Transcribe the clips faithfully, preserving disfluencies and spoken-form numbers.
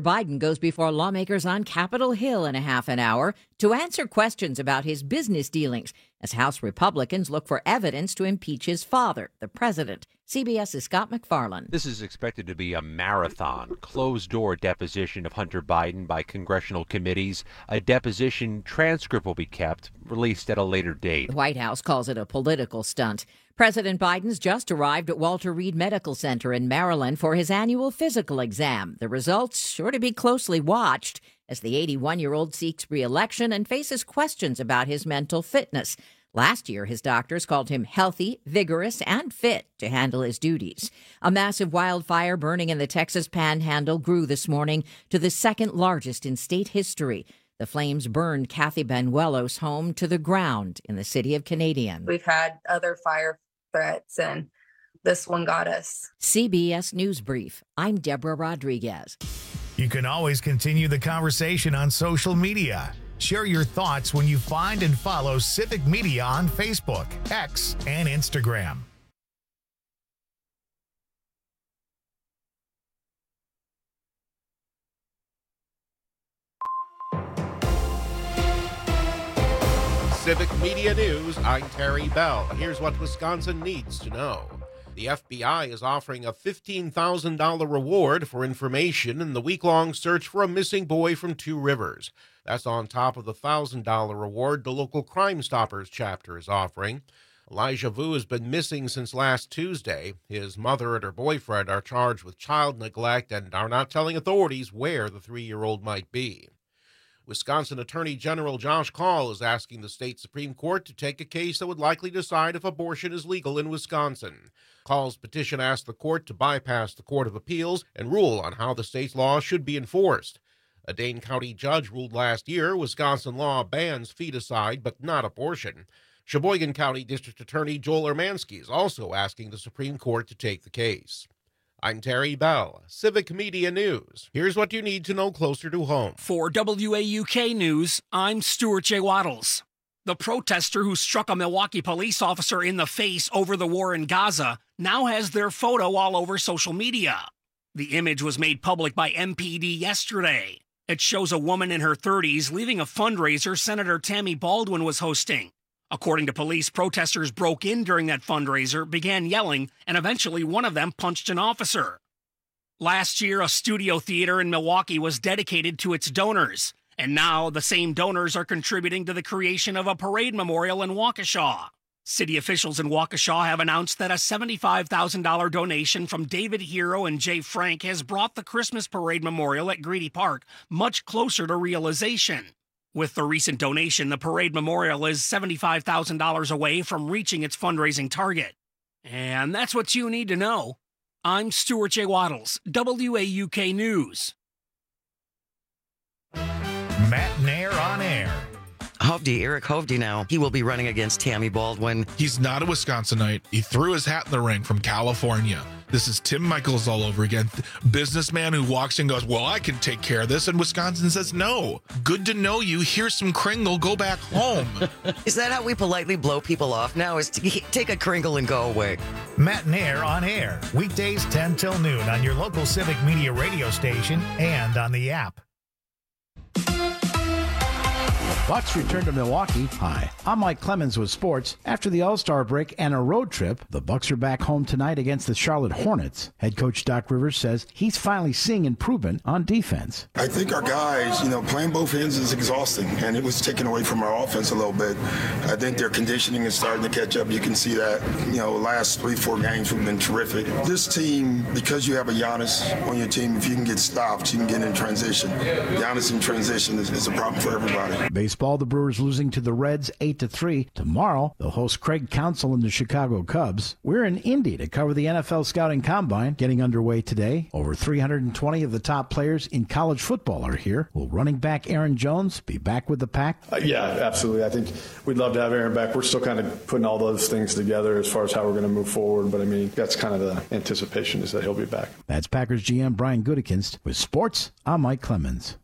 Biden goes before lawmakers on Capitol Hill in a half an hour to answer questions about his business dealings as House Republicans look for evidence to impeach his father, the president. CBS's Scott McFarland. This is expected to be a marathon, closed-door deposition of Hunter Biden by congressional committees. A deposition transcript will be kept, released at a later date. The White House calls it a political stunt. President Biden's just arrived at Walter Reed Medical Center in Maryland for his annual physical exam. The results sure to be closely watched as the eighty-one-year-old seeks re-election and faces questions about his mental fitness. Last year, his doctors called him healthy, vigorous, and fit to handle his duties. A massive wildfire burning in the Texas Panhandle grew this morning to the second largest in state history. The flames burned Kathy Benuelos' home to the ground in the city of Canadian. We've had other fire threats, and this one got us. C B S News Brief. I'm Deborah Rodriguez. You can always continue the conversation on social media. Share your thoughts when you find and follow Civic Media on Facebook, X, and Instagram. Civic Media News, I'm Terry Bell. Here's what Wisconsin needs to know. The F B I is offering a fifteen thousand dollars reward for information in the week-long search for a missing boy from Two Rivers. That's on top of the one thousand dollars reward the local Crime Stoppers chapter is offering. Elijah Vu has been missing since last Tuesday. His mother and her boyfriend are charged with child neglect and are not telling authorities where the three-year-old might be. Wisconsin Attorney General Josh Kaul is asking the state Supreme Court to take a case that would likely decide if abortion is legal in Wisconsin. Kaul's petition asked the court to bypass the Court of Appeals and rule on how the state's law should be enforced. A Dane County judge ruled last year Wisconsin law bans feticide but not abortion. Sheboygan County District Attorney Joel Ermansky is also asking the Supreme Court to take the case. I'm Terry Bell, Civic Media News. Here's what you need to know closer to home. For W A U K News, I'm Stuart J. Waddles. The protester who struck a Milwaukee police officer in the face over the war in Gaza now has their photo all over social media. The image was made public by M P D yesterday. It shows a woman in her thirties leaving a fundraiser Senator Tammy Baldwin was hosting. According to police, protesters broke in during that fundraiser, began yelling, and eventually one of them punched an officer. Last year, a studio theater in Milwaukee was dedicated to its donors, and now the same donors are contributing to the creation of a parade memorial in Waukesha. City officials in Waukesha have announced that a seventy-five thousand dollars donation from David Hero and Jay Frank has brought the Christmas parade memorial at Greedy Park much closer to realization. With the recent donation, the parade memorial is seventy-five thousand dollars away from reaching its fundraising target. And that's what you need to know. I'm Stuart J. Waddles, W A U K News. Matt Nair on air. Hovde, Eric Hovde now. He will be running against Tammy Baldwin. He's not a Wisconsinite. He threw his hat in the ring from California. This is Tim Michaels all over again. Businessman who walks in and goes, well, I can take care of this. And Wisconsin says, no. Good to know you. Here's some Kringle. Go back home. Is that how we politely blow people off now? Is to take a Kringle and go away? Matt Nair on air. Weekdays ten till noon on your local Civic Media radio station and on the app. Bucks return to Milwaukee. Hi, I'm Mike Clemens with sports. After the All-Star break and a road trip, the Bucks are back home tonight against the Charlotte Hornets. Head coach Doc Rivers says he's finally seeing improvement on defense. I think our guys, you know, playing both ends is exhausting, and it was taken away from our offense a little bit. I think their conditioning is starting to catch up. You can see that, you know, last three, four games we've been terrific. This team, because you have a Giannis on your team, if you can get stopped, you can get in transition. Giannis in transition is, is a problem for everybody. Baseball, the Brewers losing to the Reds eight to three. Tomorrow, they'll host Craig Counsell and the Chicago Cubs. We're in Indy to cover the N F L Scouting Combine, getting underway today. Over three hundred twenty of the top players in college football are here. Will running back Aaron Jones be back with the Pack? Uh, yeah, absolutely. I think we'd love to have Aaron back. We're still kind of putting all those things together as far as how we're going to move forward, but I mean, that's kind of the anticipation is that he'll be back. That's Packers G M Brian Gutekunst. With sports, I'm Mike Clemens.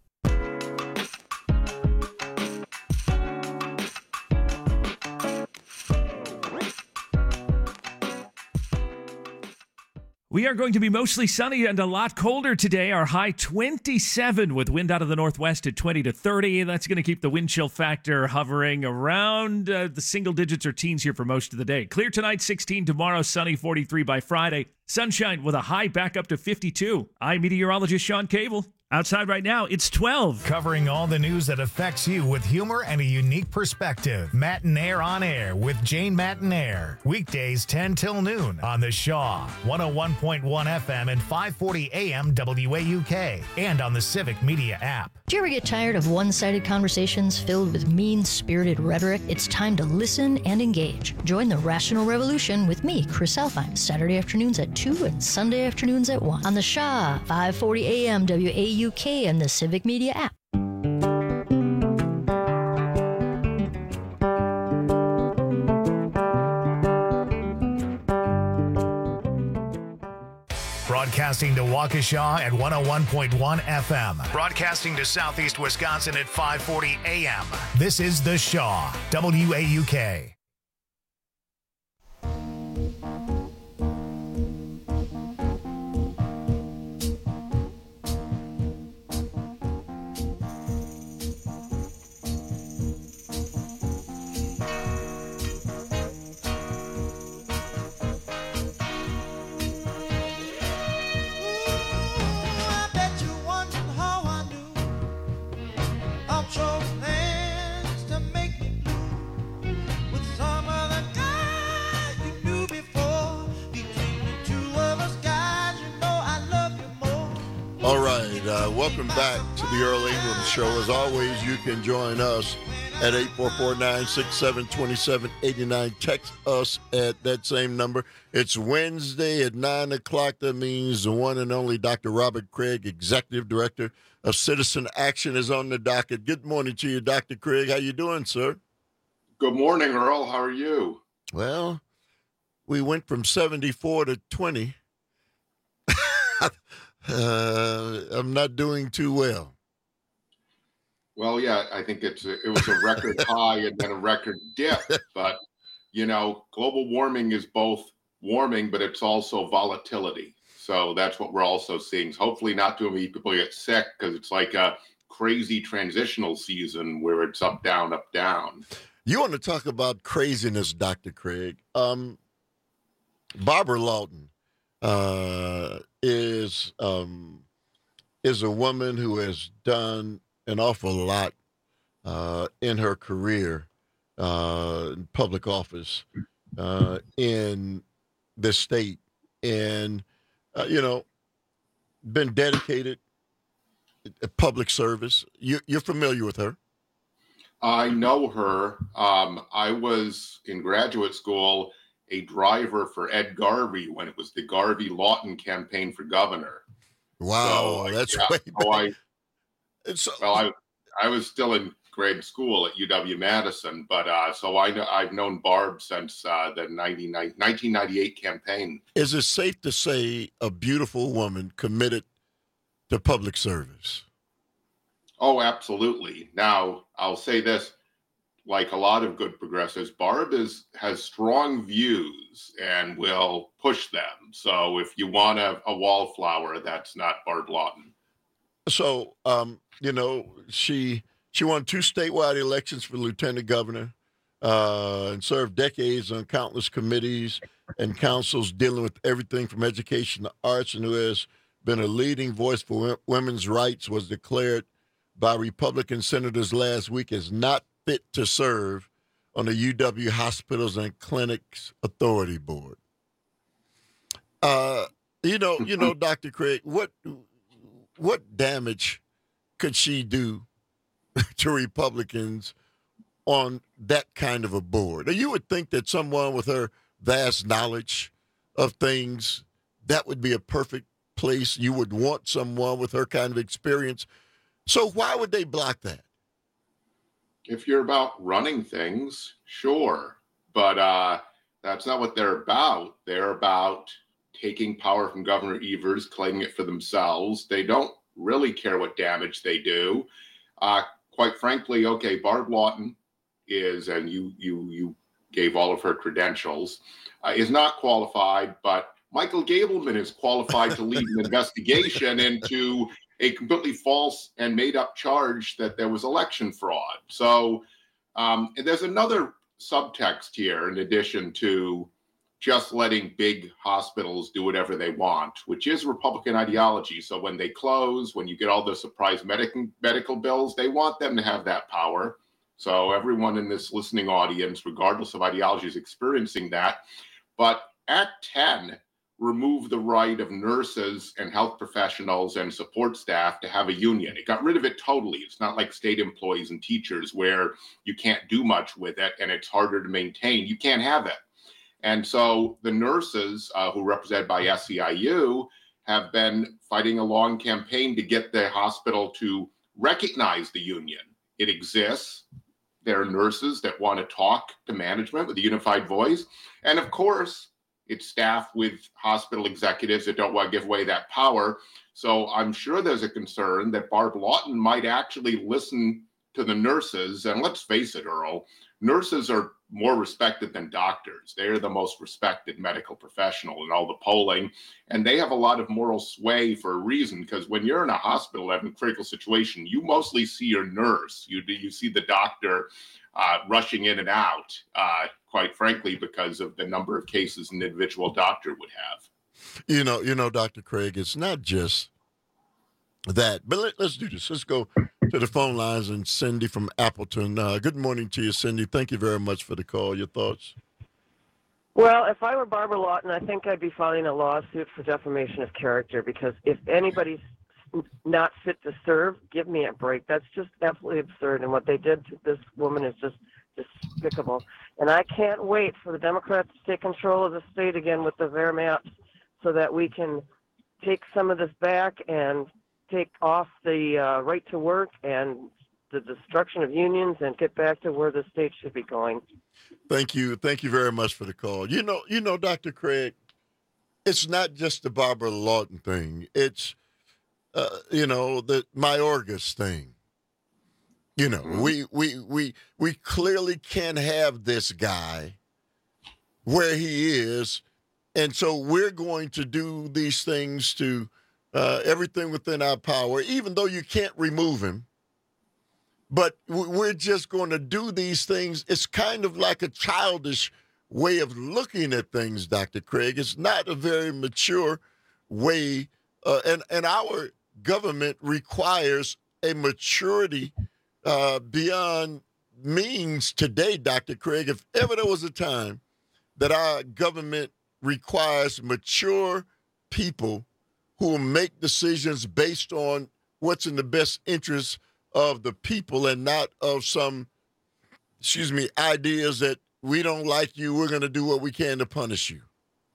We are going to be mostly sunny and a lot colder today. Our high twenty-seven with wind out of the northwest at twenty to thirty. That's going to keep the wind chill factor hovering around uh, the single digits or teens here for most of the day. Clear tonight, sixteen. Tomorrow, sunny, forty-three by Friday. Sunshine with a high back up to fifty-two. I'm meteorologist Sean Cable. Outside right now, it's twelve. Covering all the news that affects you with humor and a unique perspective. Matinaire on Air with Jane Matinaire. Weekdays ten till noon on the Shaw. one oh one point one F M and five forty A M W A U K. And on the Civic Media app. Do you ever get tired of one-sided conversations filled with mean-spirited rhetoric? It's time to listen and engage. Join the Rational Revolution with me, Chris Alfine, Saturday afternoons at two and Sunday afternoons at one. On the Shaw, five forty A M W A U K and the Civic Media app. Broadcasting to Waukesha at one oh one point one F M. Broadcasting to Southeast Wisconsin at five forty A M. This is The Shaw, W A U K. Welcome back to the Earl England Show. As always, you can join us at eight four four, nine six seven, two seven eight nine. Text us at that same number. It's Wednesday at nine o'clock. That means the one and only Doctor Robert Craig, Executive Director of Citizen Action, is on the docket. Good morning to you, Doctor Craig. How you doing, sir? Good morning, Earl. How are you? Well, we went from seventy-four to twenty. Uh, I'm not doing too well. Well, yeah, I think it's a, it was a record high and then a record dip. But, you know, global warming is both warming, but it's also volatility. So that's what we're also seeing. So hopefully not too many people get sick because it's like a crazy transitional season where it's up, down, up, down. You want to talk about craziness, Doctor Craig. Um, Barbara Lawton. Uh, is um, is a woman who has done an awful lot uh, in her career uh, in public office uh, in the state, and uh, you know, been dedicated to public service. You, you're familiar with her. I know her. Um, I was in graduate school a driver for Ed Garvey when it was the Garvey-Lawton campaign for governor. Wow, so, that's yeah, way so I, so, well, I I was still in grade school at U W Madison, but uh, so I know I've known Barb since uh, the nineteen ninety-eight campaign. Is it safe to say a beautiful woman committed to public service? Oh, absolutely. Now, I'll say this. Like a lot of good progressives, Barb is, has strong views and will push them. So if you want a, a wallflower, that's not Barb Lawton. So, um, you know, she she won two statewide elections for lieutenant governor uh, and served decades on countless committees and councils dealing with everything from education to arts, and who has been a leading voice for w- women's rights, was declared by Republican senators last week as not fit to serve on the U W Hospitals and Clinics Authority Board. Uh, you know, you know, Doctor Craig, what what damage could she do to Republicans on that kind of a board? Now, you would think that someone with her vast knowledge of things, that would be a perfect place. You would want someone with her kind of experience. So why would they block that? If you're about running things, sure. But uh, that's not what they're about. They're about taking power from Governor Evers, claiming it for themselves. They don't really care what damage they do. Uh, quite frankly, okay, Barb Lawton is, and you you you gave all of her credentials, uh, is not qualified, but Michael Gableman is qualified to lead an investigation into a completely false and made-up charge that there was election fraud. So um, and there's another subtext here in addition to just letting big hospitals do whatever they want, which is Republican ideology. So when they close, when you get all the surprise medical medical bills, they want them to have that power. So everyone in this listening audience, regardless of ideology, is experiencing that. But Act ten removed the right of nurses and health professionals and support staff to have a union. It got rid of it totally. It's not like state employees and teachers where you can't do much with it and it's harder to maintain. You can't have it. And so the nurses uh, who are represented by S E I U have been fighting a long campaign to get the hospital to recognize the union. It exists. There are nurses that want to talk to management with a unified voice. And of course, it's staffed with hospital executives that don't want to give away that power. So I'm sure there's a concern that Barb Lawton might actually listen to the nurses. And let's face it, Earl, nurses are more respected than doctors. They are the most respected medical professional in all the polling. And they have a lot of moral sway for a reason, because when you're in a hospital having a critical situation, you mostly see your nurse. You, you see the doctor uh, rushing in and out, uh, quite frankly, because of the number of cases an individual doctor would have. You know, you know, Doctor Craig, it's not just that, but let, let's do this. Let's go to the phone lines and Cindy from Appleton. Uh, good morning to you, Cindy. Thank you very much for the call. Your thoughts? Well, if I were Barbara Lawton, I think I'd be filing a lawsuit for defamation of character, because if anybody's not fit to serve, give me a break. That's just absolutely absurd. And what they did to this woman is just despicable. And I can't wait for the Democrats to take control of the state again with the V A R maps so that we can take some of this back and take off the uh, right to work and the destruction of unions and get back to where the state should be going. Thank you. Thank you very much for the call. You know, you know, Doctor Craig, it's not just the Barbara Lawton thing. It's, uh, you know, the Mayorkas thing. You know, we, we, we, we clearly can't have this guy where he is. And so we're going to do these things to Uh, everything within our power, even though you can't remove him. But we're just going to do these things. It's kind of like a childish way of looking at things, Doctor Craig. It's not a very mature way. Uh, and, and our government requires a maturity uh, beyond means today, Doctor Craig. If ever there was a time that our government requires mature people who will make decisions based on what's in the best interest of the people and not of some, excuse me, ideas that we don't like you, we're going to do what we can to punish you.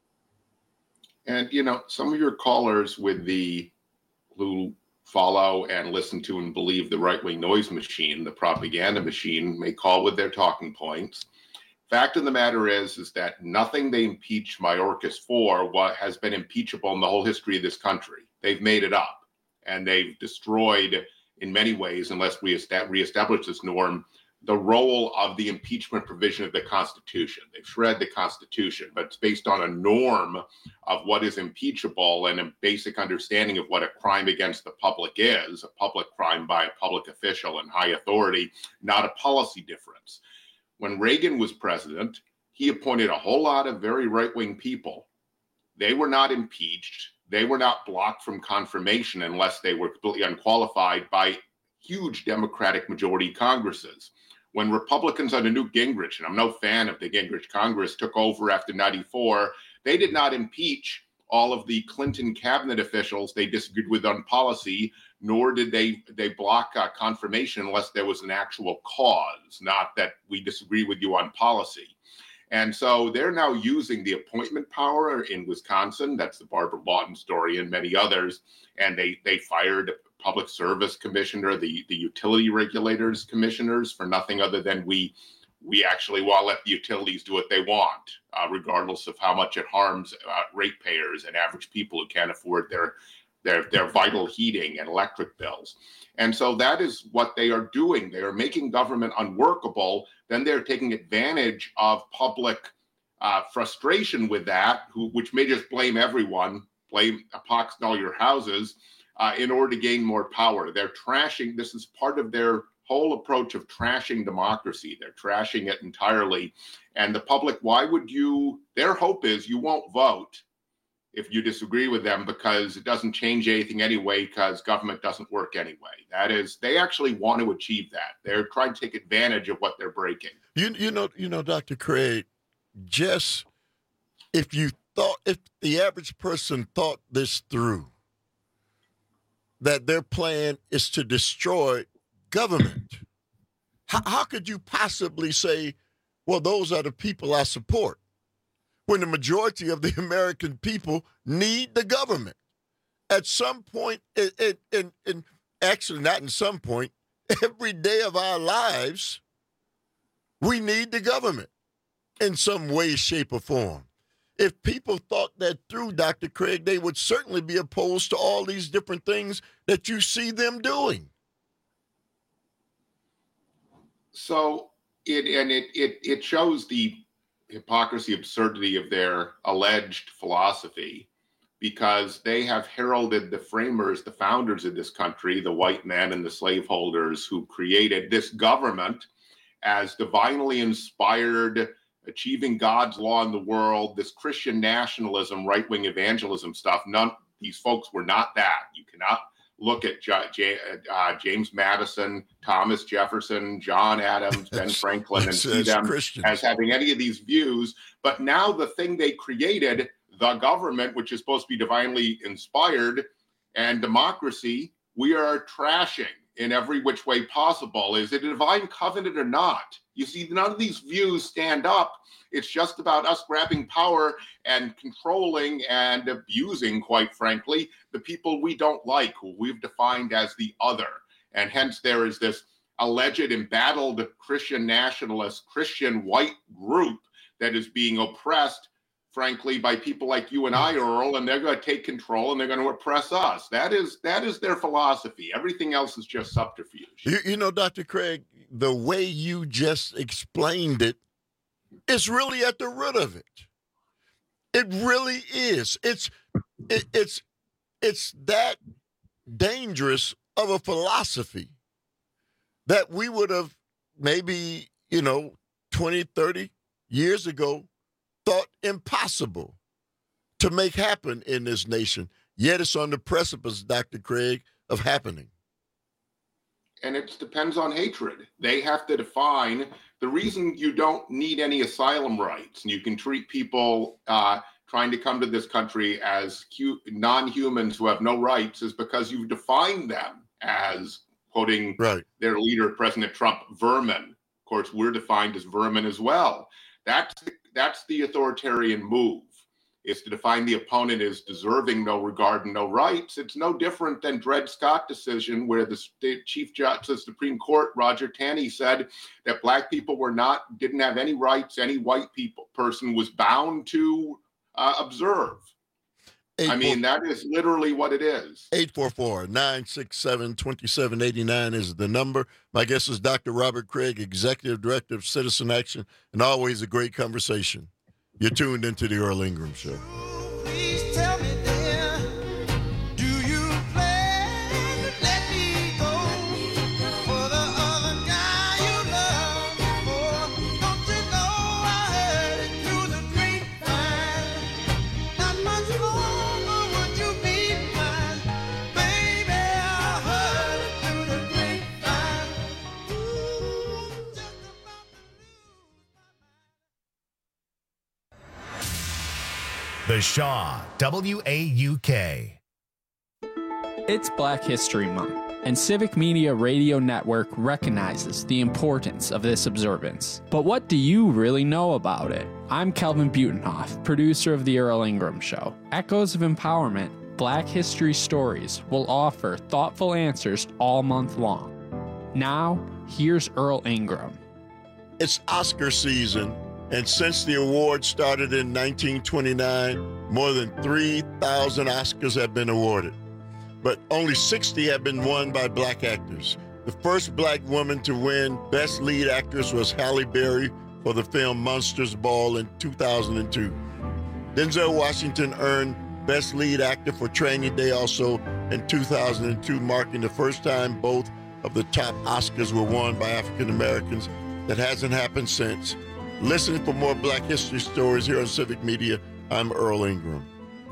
And, you know, some of your callers with the who follow and listen to and believe the right-wing noise machine, the propaganda machine, may call with their talking points. Fact of the matter is, is that nothing they impeached Mayorkas for what has been impeachable in the whole history of this country. They've made it up, and they've destroyed, in many ways, unless we reestablish this norm, the role of the impeachment provision of the Constitution. They've shredded the Constitution, but it's based on a norm of what is impeachable and a basic understanding of what a crime against the public is, a public crime by a public official in high authority, not a policy difference. When Reagan was president, he appointed a whole lot of very right-wing people. They were not impeached. They were not blocked from confirmation unless they were completely unqualified by huge Democratic majority Congresses. When Republicans under Newt Gingrich, and I'm no fan of the Gingrich Congress, took over after ninety-four, they did not impeach all of the Clinton cabinet officials they disagreed with on policy, nor did they they block uh, confirmation unless there was an actual cause, not that we disagree with you on policy. And so they're now using the appointment power in Wisconsin. That's the Barbara Lawton story and many others. And they they fired a public service commissioner, the, the utility regulators commissioners, for nothing other than we we actually want to let the utilities do what they want, uh, regardless of how much it harms uh, ratepayers and average people who can't afford their their their vital heating and electric bills. And so that is what they are doing. They are making government unworkable. Then they're taking advantage of public uh, frustration with that, who, which may just blame everyone, blame epox all your houses, uh, in order to gain more power. They're trashing, this is part of their whole approach of trashing democracy. They're trashing it entirely. And the public, why would you, their hope is you won't vote if you disagree with them, because it doesn't change anything anyway, because government doesn't work anyway. That is, they actually want to achieve that. They're trying to take advantage of what they're breaking. You, you know, you know, Doctor Craig, just if you thought, if the average person thought this through, that their plan is to destroy government, how, how could you possibly say, well, those are the people I support, when the majority of the American people need the government? At some point, and, and, and actually not in some point, every day of our lives, we need the government in some way, shape, or form. If people thought that through, Doctor Craig, they would certainly be opposed to all these different things that you see them doing. So it and it it it shows the hypocrisy, absurdity of their alleged philosophy, because they have heralded the framers, the founders of this country, the white men and the slaveholders who created this government, as divinely inspired, achieving God's law in the world, this Christian nationalism, right-wing evangelism stuff. None, these folks were not that. You cannot look at J- J- uh, James Madison, Thomas Jefferson, John Adams, Ben Franklin, and see them Christians as having any of these views. But now the thing they created, the government, which is supposed to be divinely inspired, and democracy, we are trashing in every which way possible. Is it a divine covenant or not? You see, none of these views stand up. It's just about us grabbing power and controlling and abusing, quite frankly, the people we don't like, who we've defined as the other. And hence there is this alleged embattled Christian nationalist, Christian white group that is being oppressed, frankly, by people like you and I, Earl, and they're going to take control and they're going to oppress us. That is that is their philosophy. Everything else is just subterfuge. You, you know, Doctor Craig, the way you just explained it is really at the root of it. It really is. It's it, it's it's that dangerous of a philosophy that we would have maybe, you know, twenty, thirty years ago thought impossible to make happen in this nation. Yet it's on the precipice, Doctor Craig, of happening. And it depends on hatred. They have to define the reason you don't need any asylum rights, and you can treat people uh, trying to come to this country as hu- non-humans who have no rights, is because you've defined them as, quoting right. their leader, President Trump, vermin. Of course, we're defined as vermin as well. That's the, that's the authoritarian move, is to define the opponent as deserving no regard and no rights. It's no different than Dred Scott decision, where the state Chief Justice of the Supreme Court, Roger Taney, said that black people were not, didn't have any rights. Any white people person was bound to uh, observe. Eight, I mean, four, that is literally what it is. eight four four, nine six seven, two seven eight nine is the number. My guest is Doctor Robert Craig, Executive Director of Citizen Action, and always a great conversation. You're tuned into the Earl Ingram Show. Please tell me, dear, do you plan to let me go for the other guy you love before? Don't you know I heard it through the grapevine? Not much longer would you be mine, baby. I heard it through the grapevine. Ooh, just about to The Shaw, W A U K. It's Black History Month, and Civic Media Radio Network recognizes the importance of this observance. But what do you really know about it? I'm Kelvin Butenhoff, producer of The Earl Ingram Show. Echoes of Empowerment, Black History Stories will offer thoughtful answers all month long. Now, here's Earl Ingram. It's Oscar season. And since the award started in nineteen twenty-nine, more than three thousand Oscars have been awarded. But only sixty have been won by black actors. The first black woman to win Best Lead Actress was Halle Berry for the film Monsters Ball in two thousand two. Denzel Washington earned Best Lead Actor for Training Day also in two thousand two, marking the first time both of the top Oscars were won by African Americans. That hasn't happened since. Listen for more Black History stories here on Civic Media. I'm Earl Ingram.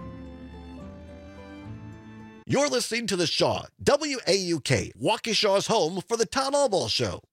You're listening to The Shaw, W A U K, Waukesha's home for the Town Hall Ball Show.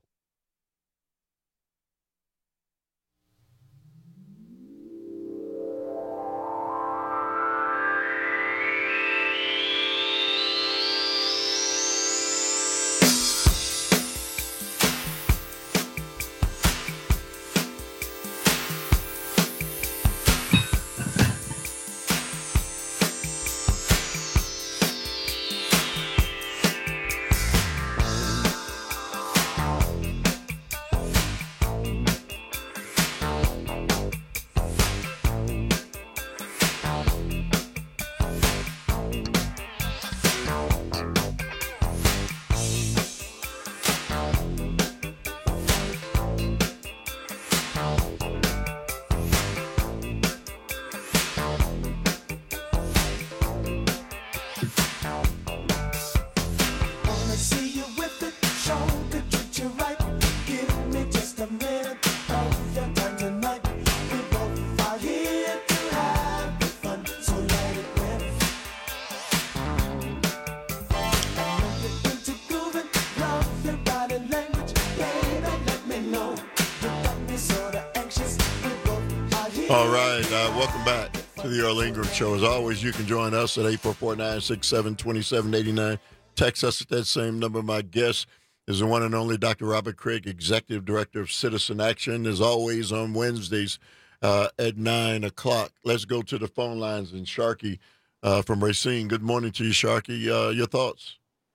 All right, uh, welcome back to the Earl Ingram Show. As always, you can join us at eight four four, nine six seven, two seven eight nine. Text us at that same number. My guest is the one and only Doctor Robert Craig, Executive Director of Citizen Action, as always on Wednesdays uh, at nine o'clock. Let's go to the phone lines. And Sharkey uh, from Racine. Good morning to you, Sharkey. Uh, your thoughts?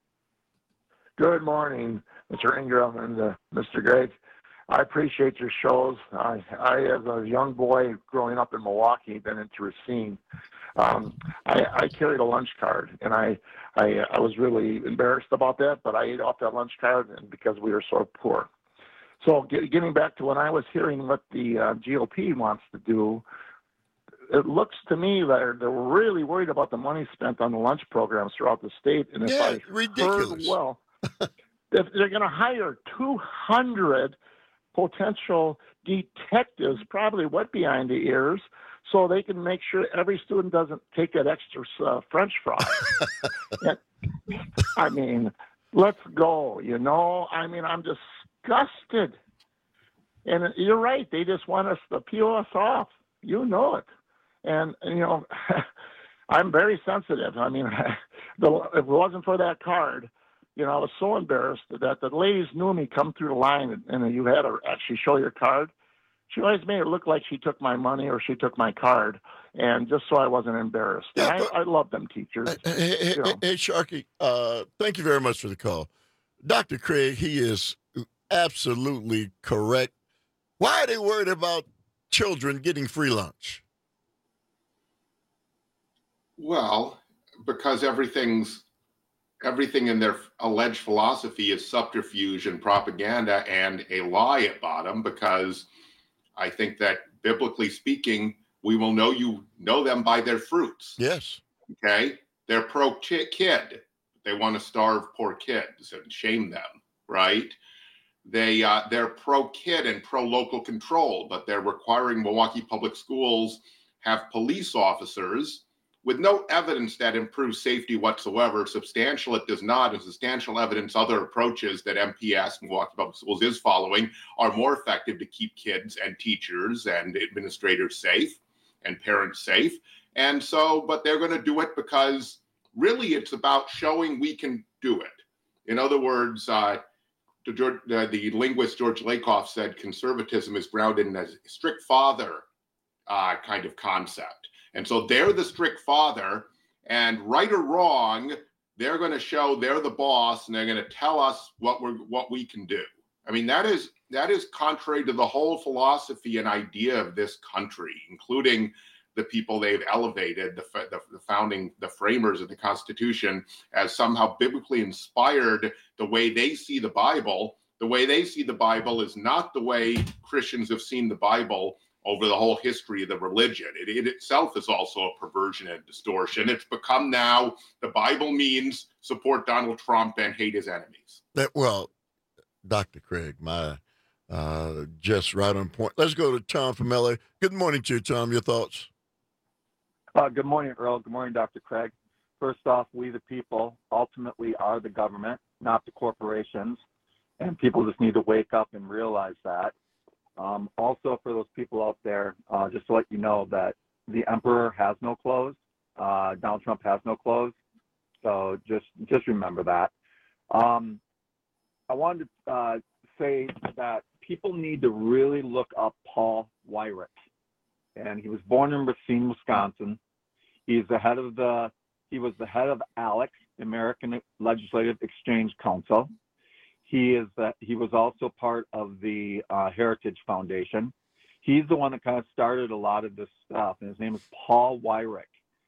Good morning, Mister Ingram and uh, Mister Gregg. I appreciate your shows. I, I, as a young boy growing up in Milwaukee, been into Racine. Um, I, I carried a lunch card, and I, I, I was really embarrassed about that, but I ate off that lunch card and because we were so poor. So get, getting back to when I was hearing what the uh, G O P wants to do, it looks to me that they're, they're really worried about the money spent on the lunch programs throughout the state. And if yeah, I ridiculous. heard well, if they're going to hire two hundred potential detectives, probably wet behind the ears, so they can make sure every student doesn't take that extra uh, French fry. And, I mean, let's go, you know? I mean, I'm disgusted. And you're right. They just want us to peel us off. You know it. And, you know, I'm very sensitive. I mean, the, if it wasn't for that card, you know, I was so embarrassed that the ladies knew me come through the line and, and you had to actually show your card. She always made it look like she took my money or she took my card, and just so I wasn't embarrassed. Yeah, and I, I love them teachers. Hey, hey, you know. hey Sharkey, uh, thank you very much for the call. Doctor Craig, he is absolutely correct. Why are they worried about children getting free lunch? Well, because everything's everything in their alleged philosophy is subterfuge and propaganda and a lie at bottom, because I think that biblically speaking, we will know you know them by their fruits. Yes. Okay. They're pro kid. They want to starve poor kids and shame them, right? They, uh, they're pro kid and pro local control, but they're requiring Milwaukee Public Schools have police officers with no evidence that improves safety whatsoever. Substantial it does not, and substantial evidence other approaches that M P S, Milwaukee Public Schools, is following are more effective to keep kids and teachers and administrators safe and parents safe. And so, but they're going to do it because really it's about showing we can do it. In other words, uh, the, George, uh, the linguist George Lakoff said conservatism is grounded in a strict father uh, kind of concept. And so they're the strict father, and right or wrong, they're going to show they're the boss, and they're going to tell us what we're what we can do. I mean, that is that is contrary to the whole philosophy and idea of this country, including the people they've elevated, the, the, the founding, the framers of the Constitution, as somehow biblically inspired the way they see the Bible, The way they see the Bible is not the way Christians have seen the Bible over the whole history of the religion. It, it itself is also a perversion and distortion. It's become now the Bible means support Donald Trump and hate his enemies. That, well, Doctor Craig, my uh, just right on point. Let's go to Tom from L A. Good morning to you, Tom. Your thoughts? Uh, good morning, Earl. Good morning, Doctor Craig. First off, we the people ultimately are the government, not the corporations, and people just need to wake up and realize that. Um, also, for those people out there, uh, just to let you know that the emperor has no clothes. Uh, Donald Trump has no clothes. So just just remember that. Um, I wanted to uh, say that people need to really look up Paul Weyrich. And he was born in Racine, Wisconsin. He's the head of the, he was the head of ALEC, American Legislative Exchange Council. He is the, he was also part of the uh, Heritage Foundation. He's the one that kind of started a lot of this stuff, and his name is Paul Weyrich.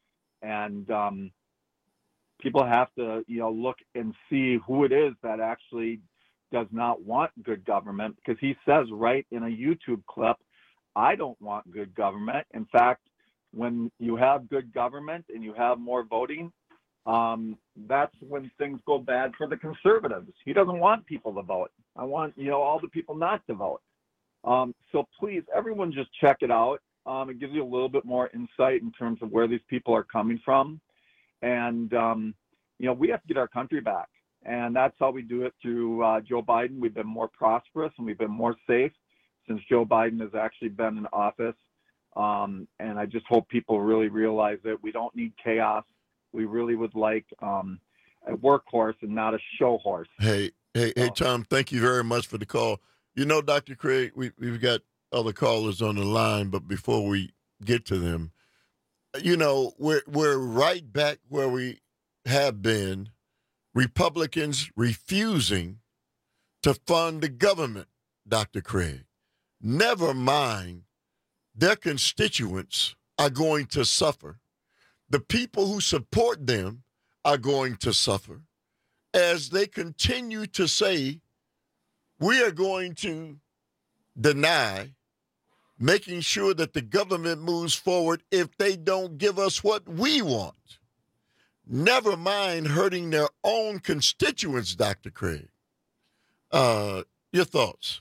And um, people have to, you know, look and see who it is that actually does not want good government, because he says right in a YouTube clip, I don't want good government. In fact, when you have good government and you have more voting, um, that's when things go bad for the conservatives. He doesn't want people to vote. I want, you know, all the people not to vote. Um, so please, everyone just check it out. Um, it gives you a little bit more insight in terms of where these people are coming from. And, um, you know, we have to get our country back. And that's how we do it through uh, Joe Biden. We've been more prosperous and we've been more safe since Joe Biden has actually been in office. Um, and I just hope people really realize that we don't need chaos. We really would like um, a workhorse and not a show horse. Hey, hey, hey, Tom, thank you very much for the call. You know, Doctor Craig, we, we've got other callers on the line, but before we get to them, you know, we're, we're right back where we have been, Republicans refusing to fund the government, Doctor Craig. Never mind, their constituents are going to suffer. The people who support them are going to suffer as they continue to say, we are going to deny making sure that the government moves forward if they don't give us what we want. Never mind hurting their own constituents, Doctor Craig. Uh, your thoughts?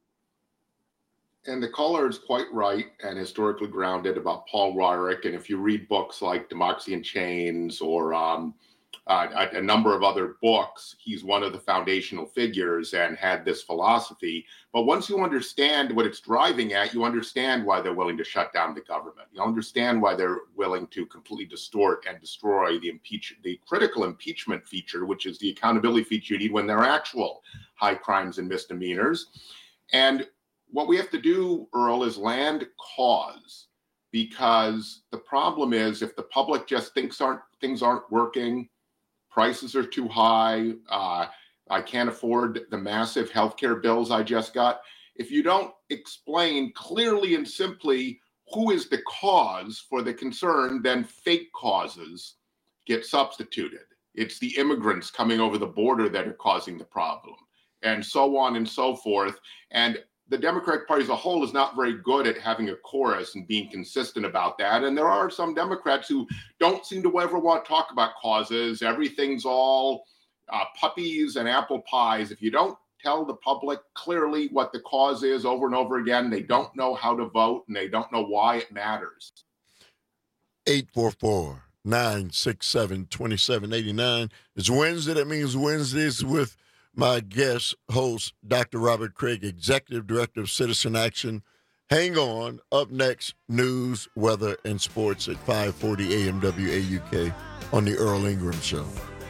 And the caller is quite right and historically grounded about Paul Weyrich. And if you read books like Democracy in Chains or um, uh, a, a number of other books, he's one of the foundational figures and had this philosophy. But once you understand what it's driving at, you understand why they're willing to shut down the government. You understand why they're willing to completely distort and destroy the impeach, the critical impeachment feature, which is the accountability feature you need when there are actual high crimes and misdemeanors. And what we have to do, Earl, is land cause, because the problem is if the public just thinks aren't things aren't working, prices are too high, uh, I can't afford the massive healthcare bills I just got. If you don't explain clearly and simply who is the cause for the concern, then fake causes get substituted. It's the immigrants coming over the border that are causing the problem, and so on and so forth. And the Democratic Party as a whole is not very good at having a chorus and being consistent about that. And there are some Democrats who don't seem to ever want to talk about causes. Everything's all uh, puppies and apple pies. If you don't tell the public clearly what the cause is over and over again, they don't know how to vote and they don't know why it matters. eight four four, nine six seven, two seven eight nine. It's Wednesday. That means Wednesdays with my guest host, Doctor Robert Craig, Executive Director of Citizen Action. Hang on. Up next, news, weather, and sports at five forty A M W A U K on the Earl Ingram Show.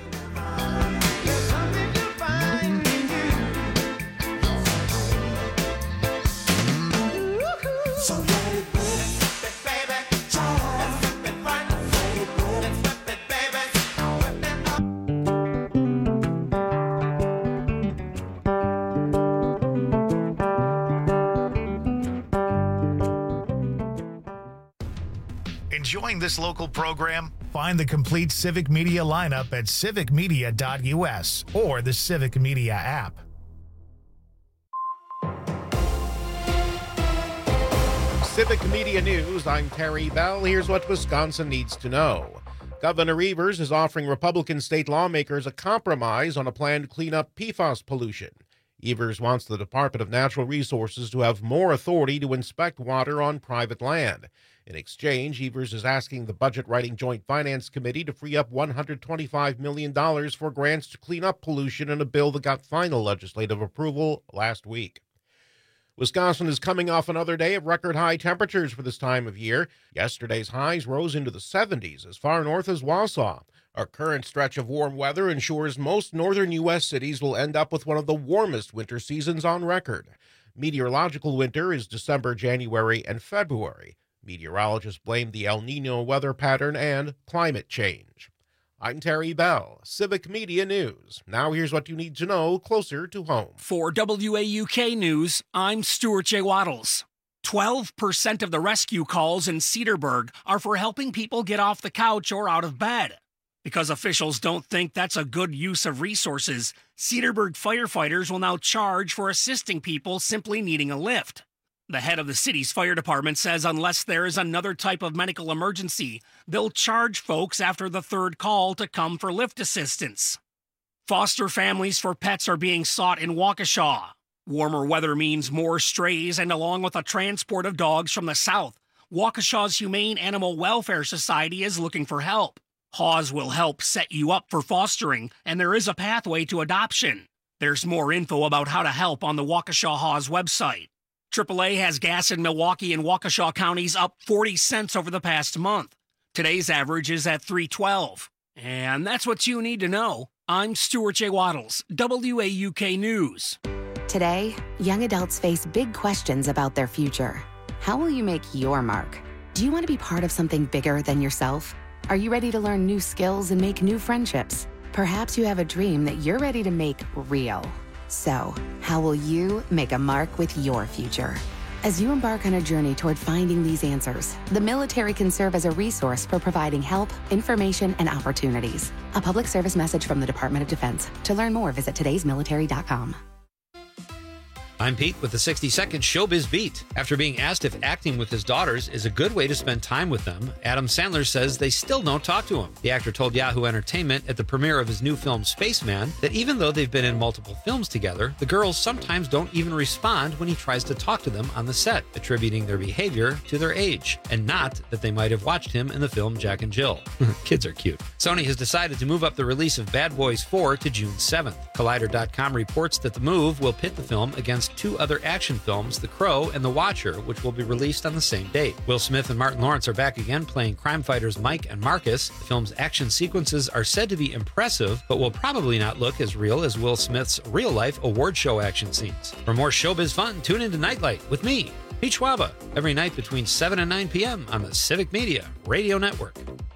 Enjoying this local program? Find the complete Civic Media lineup at civic media dot U S or the Civic Media app. Civic Media News, I'm Terry Bell. Here's what Wisconsin needs to know. Governor Evers is offering Republican state lawmakers a compromise on a plan to clean up P FAS pollution. Evers wants the Department of Natural Resources to have more authority to inspect water on private land. In exchange, Evers is asking the budget-writing Joint Finance Committee to free up one hundred twenty-five million dollars for grants to clean up pollution in a bill that got final legislative approval last week. Wisconsin is coming off another day of record-high temperatures for this time of year. Yesterday's highs rose into the seventies as far north as Wausau. Our current stretch of warm weather ensures most northern U S cities will end up with one of the warmest winter seasons on record. Meteorological winter is December, January, and February. Meteorologists blame the El Nino weather pattern and climate change. I'm Terry Bell, Civic Media News. Now here's what you need to know closer to home. For W A U K News, I'm Stuart J. Waddles. twelve percent of the rescue calls in Cedarburg are for helping people get off the couch or out of bed. Because officials don't think that's a good use of resources, Cedarburg firefighters will now charge for assisting people simply needing a lift. The head of the city's fire department says unless there is another type of medical emergency, they'll charge folks after the third call to come for lift assistance. Foster families for pets are being sought in Waukesha. Warmer weather means more strays, and along with a transport of dogs from the south, Waukesha's Humane Animal Welfare Society is looking for help. Haws will help set you up for fostering, and there is a pathway to adoption. There's more info about how to help on the Waukesha Haws website. triple A has gas in Milwaukee and Waukesha counties up forty cents over the past month. Today's average is at three twelve. And that's what you need to know. I'm Stuart J. Waddles, W A U K News. Today, young adults face big questions about their future. How will you make your mark? Do you want to be part of something bigger than yourself? Are you ready to learn new skills and make new friendships? Perhaps you have a dream that you're ready to make real. So, how will you make a mark with your future? As you embark on a journey toward finding these answers, the military can serve as a resource for providing help, information, and opportunities. A public service message from the Department of Defense. To learn more, visit todays military dot com. I'm Pete with the sixty second Showbiz Beat. After being asked if acting with his daughters is a good way to spend time with them, Adam Sandler says they still don't talk to him. The actor told Yahoo Entertainment at the premiere of his new film Spaceman that even though they've been in multiple films together, the girls sometimes don't even respond when he tries to talk to them on the set, attributing their behavior to their age, and not that they might have watched him in the film Jack and Jill. Kids are cute. Sony has decided to move up the release of Bad Boys four to June seventh. Collider dot com reports that the move will pit the film against two other action films, The Crow and The Watcher, which will be released on the same date. Will Smith and Martin Lawrence are back again playing crime fighters Mike and Marcus. The film's action sequences are said to be impressive, but will probably not look as real as Will Smith's real-life award show action scenes. For more showbiz fun, tune into Nightlight with me, Pete Schwaba, every night between seven and nine p.m. on the Civic Media Radio Network.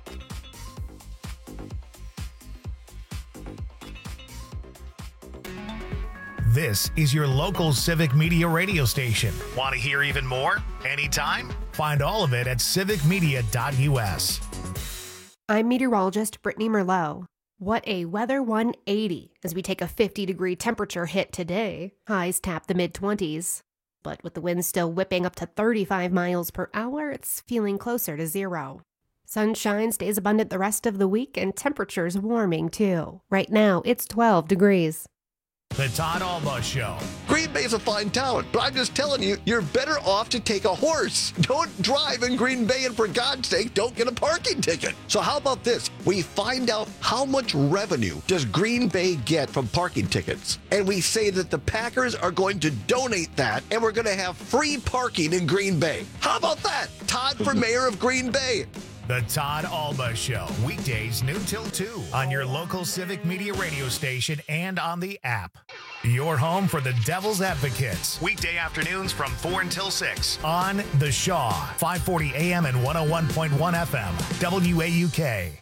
This is your local Civic Media radio station. Want to hear even more? Anytime? Find all of it at civic media dot u s. I'm meteorologist Brittany Merlot. What a weather one eighty as we take a fifty degree temperature hit today. Highs tap the mid twenties. But with the wind still whipping up to thirty-five miles per hour, it's feeling closer to zero. Sunshine stays abundant the rest of the week and temperatures warming too. Right now, it's twelve degrees. The Todd Alba Show. Green Bay's a fine town, but I'm just telling you, you're better off to take a horse. Don't drive in Green Bay, and for God's sake, don't get a parking ticket. So how about this? We find out how much revenue does Green Bay get from parking tickets, and we say that the Packers are going to donate that, and we're going to have free parking in Green Bay. How about that? Todd for mayor of Green Bay. The Todd Alba Show, weekdays noon till two on your local Civic Media radio station and on the app. Your home for the Devil's Advocates, weekday afternoons from four until six on The Shaw, five forty A M and one oh one point one F M, W A U K.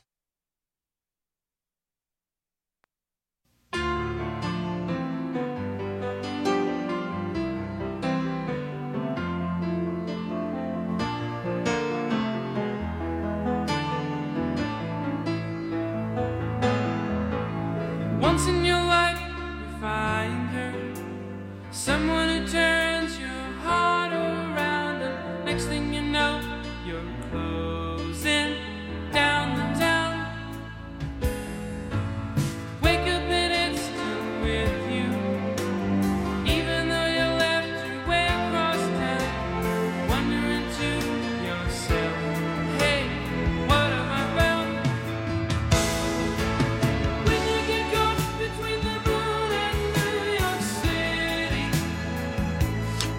Once in your life, you find her, someone who turns your heart around, and next thing you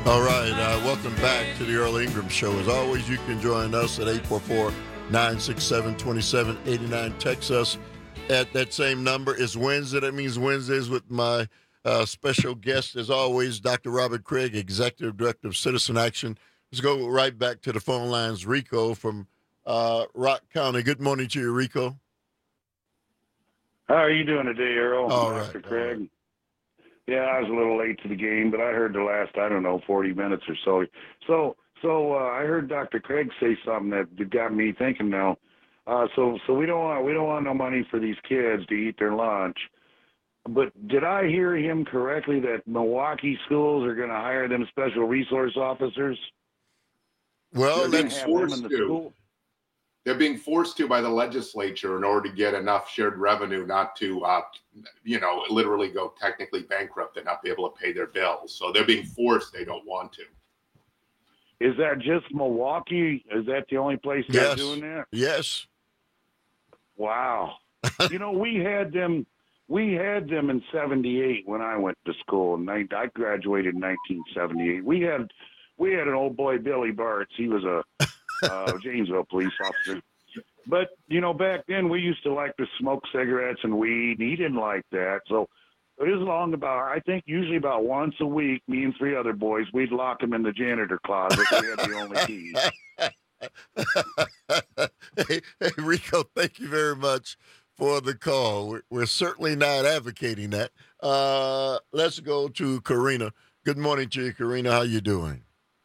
All right, uh, welcome back to the Earl Ingram Show. As always, you can join us at eight four four, nine six seven, two seven eight nine. Text us at that same number. It's Wednesday. That means Wednesdays with my uh, special guest, as always, Doctor Robert Craig, Executive Director of Citizen Action. Let's go right back to the phone lines. Rico from uh, Rock County. Good morning to you, Rico. How are you doing today, Earl? All Doctor right. Craig. All right. Yeah, I was a little late to the game, but I heard the last, I don't know, forty minutes or so. So, so uh, I heard Doctor Craig say something that got me thinking now. Uh, so, so we don't want we don't want no money for these kids to eat their lunch. But did I hear him correctly that Milwaukee schools are going to hire them special resource officers? Well, They're being have forced them in the to. school? They're being forced to by the legislature in order to get enough shared revenue not to, uh, you know, literally go technically bankrupt and not be able to pay their bills. So they're being forced. They don't want to. Is that just Milwaukee? Is that the only place Yes. they're doing that? Yes. Wow. You know, we had them. We had them in seventy-eight when I went to school. And I I graduated in nineteen seventy-eight. We had we had an old boy, Billy Bartz. He was a uh, Janesville police officer. But, you know, back then we used to like to smoke cigarettes and weed, and he didn't like that. So it was long about, I think usually about once a week, me and three other boys, we'd lock him in the janitor closet. We had the only keys. hey, hey, Rico, thank you very much for the call. We're, we're certainly not advocating that. Uh, let's go to Karina. Good morning to you, Karina. How you doing?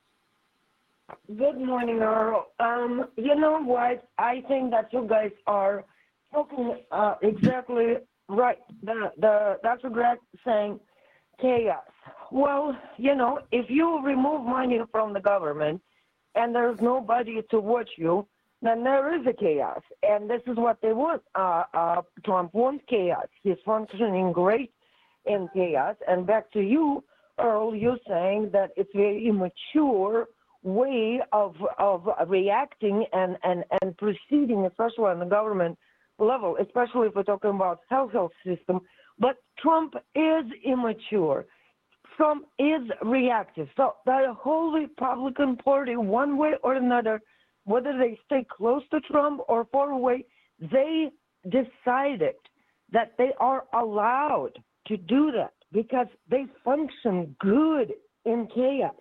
Good morning, Earl. Um, you know what? I think that you guys are talking uh, exactly right. The the Doctor Greg saying chaos. Well, you know, if you remove money from the government and there's nobody to watch you, then there is a chaos, and this is what they want. Uh, uh, Trump wants chaos. He's functioning great in chaos. And back to you, Earl. You're saying that it's very immature way of of reacting and, and, and proceeding, especially on the government level, especially if we're talking about health health system. But Trump is immature. Trump is reactive. So the whole Republican Party, one way or another, whether they stay close to Trump or far away, they decided that they are allowed to do that because they function good in chaos.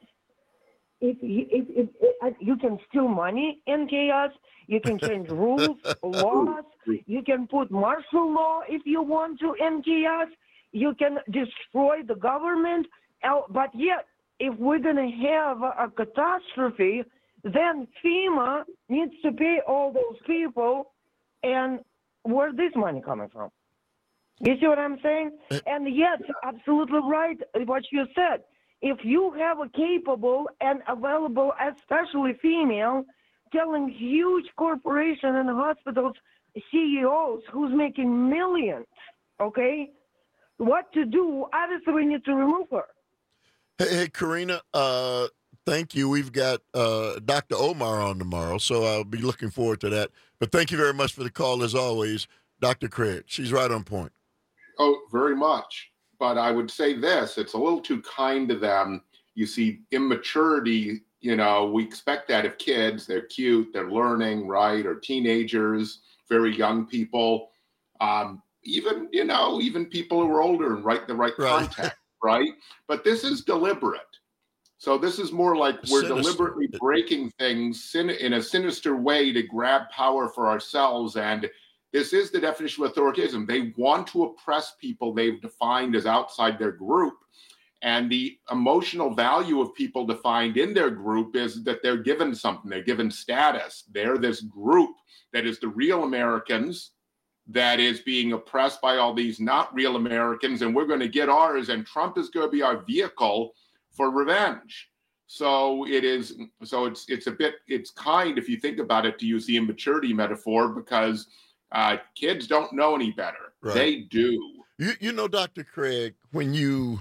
If you, if, if, if you can steal money in chaos, you can change rules, laws, you can put martial law if you want to in chaos, you can destroy the government. But yet, if we're going to have a, a catastrophe, then FEMA needs to pay all those people, and where's this money coming from? You see what I'm saying? And yes, absolutely right what you said. If you have a capable and available, especially female, telling huge corporation and hospitals C E Os who's making millions, okay, what to do, obviously we need to remove her. Hey, hey Karina, uh, thank you. We've got uh, Doctor Omar on tomorrow, so I'll be looking forward to that. But thank you very much for the call, as always, Doctor Craig. She's right on point. Oh, very much. But I would say this, it's a little too kind to them. You see immaturity, you know, we expect that of kids. They're cute, they're learning, right? Or teenagers, very young people. Um, even, you know, even people who are older and right the right, right. contact, right? But this is deliberate. So this is more like we're sinister. deliberately breaking things in a sinister way to grab power for ourselves. And this is the definition of authoritarianism. They want to oppress people they've defined as outside their group. And the emotional value of people defined in their group is that they're given something, they're given status. They're this group that is the real Americans that is being oppressed by all these not real Americans, and we're going to get ours, and Trump is going to be our vehicle for revenge. So it is, so it's it's a bit, it's kind, if you think about it, to use the immaturity metaphor, because Uh, kids don't know any better. Right. They do. You, you know, Doctor Craig, when you